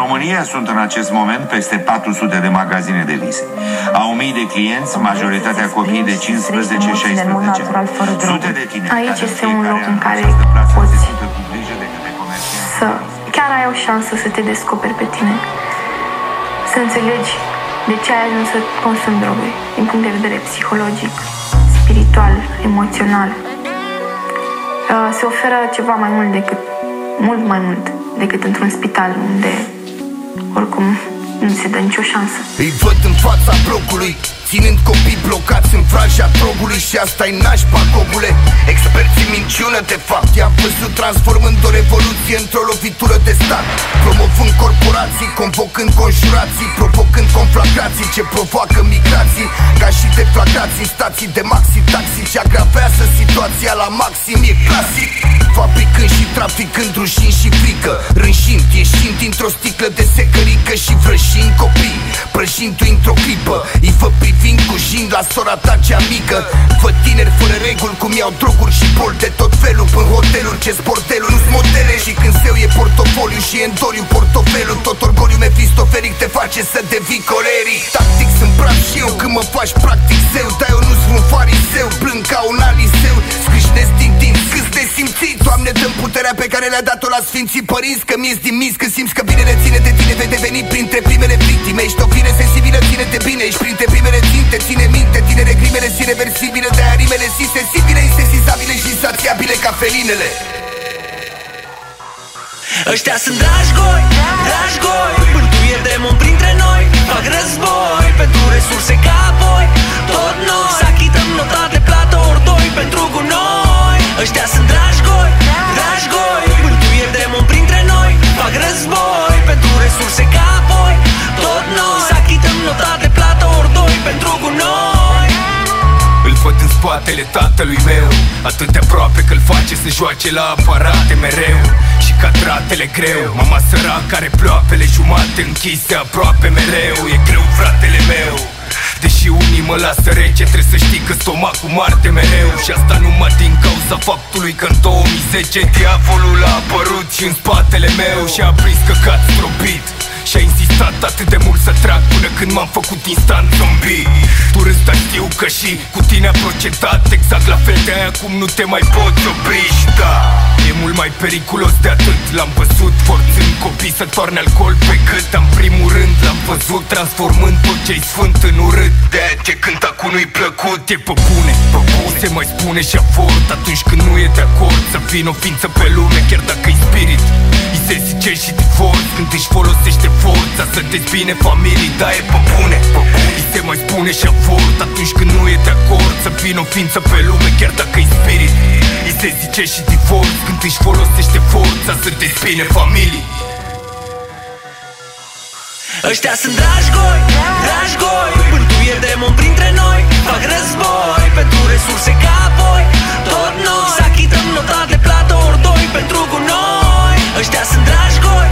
România sunt în acest moment peste 400 de magazine de vise. Au mii de clienți, majoritatea copii de 15-16 ani. Sute de tineri. Aici este un loc în care poți să chiar ai o șansă să te descoperi pe tine, să înțelegi de ce ai ajuns să consumi droguri din punct de vedere psihologic, spiritual, emoțional. Se oferă ceva mai mult decât, mult mai mult decât într-un spital unde oricum nu se dă nicio șansă. Îi văd în fața blocului, ținând copii blocați în vraja drogului. Și asta-i nașpa, cogule. Experții minciună, de fapt, i-am văzut transformând o revoluție într-o lovitură de stat, promovând corporații, convocând conjurații, provocând conflagrații ce provoacă migrații, ca și deflagrații, stații de maxi-taxi ce agravează situația la maxim. E clasic, fabricând și traficând rușini și frică, rânșind, ieșind dintr-o sticlă de secărică și vrăjind copii, prăjindu-i într-o clipă. Îi vă privind cu jind la sora ta cea mică. Văd tineri fără reguli cum iau droguri și boli de tot felul în hoteluri, ce-s bordelul, nu-s modele. Și când seu e portofoliu și e în doliu portofelul, tot orgoliu mefistoferic te face să devii coleric. Tactic sunt brav și eu când mă faci practic zeu, dar eu nu-s un fariseu, blând ca un aliseu. Scâșnesc din timp, câți de simțit. Doamne, dă-mi puterea pe care le-a dat-o la sfinții părinți, că mi-ești din minți, că simți că bine ne ține de tine. Vei deveni printre primele victime. Ești o fire sensibilă, ține-te bine. Ești printre primele ținte, ține minte. Tinere crimele și reversibile, de arimele și sensibile, insensizabile și insațiabile ca felinele. Ăștia sunt dragi goi, bântuieri demon printre noi. Fac război pentru resurse ca apoi tot noi. Să achităm nota de plată ori doi pentru gunoi. Ăștia sunt dragi goi, bântuieri demon printre noi. Fac război pentru resurse ca apoi tot noi. Să achităm nota de plată ori doi pentru gunoi. Îl văd în spatele tatălui meu, atât de aproape că-l face să joace la aparate mereu. Și ca tratele greu, mama săracă are ploapele jumate închise aproape mereu. E greu, fratele meu, deși unii mă lasă rece, trebuie să știi că stomacul moarte mereu. Și asta numai din cauza faptului că în 2010 diavolul a apărut și în spatele meu și a prins căcat stropit. Și-a insistat atât de mult să trag până când m-am făcut instant zombie. Tu râzi, dar știu că și cu tine a procedat exact la fel, de aia acum nu te mai poți opri. Și da, e mult mai periculos de atât. L-am văzut forțând copii să toarne alcool pe gât. În primul rând l-am văzut transformând tot ce-i sfânt în urât. De-aia ce cânta cu nu-i plăcut. E pe bune, se mai spune și avort atunci când nu e de acord să fii o ființă pe lume, chiar dacă-i spirit. Îi se zice și divorț când își folosește forța să dezbine familii, da, e pe bune. Îi se mai spune și avort atunci când nu e de acord să fii o ființă pe lume, chiar dacă-i spirit. Îi se zice și divorț când își folosește forța să dezbine familii. Ăștia sunt dragi goi, bântuieri demon printre noi. Fac război pentru resurse ca apoi tot noi. Să achităm nota de plată ori doi pentru gunoi. Ăștia sunt dragi goi,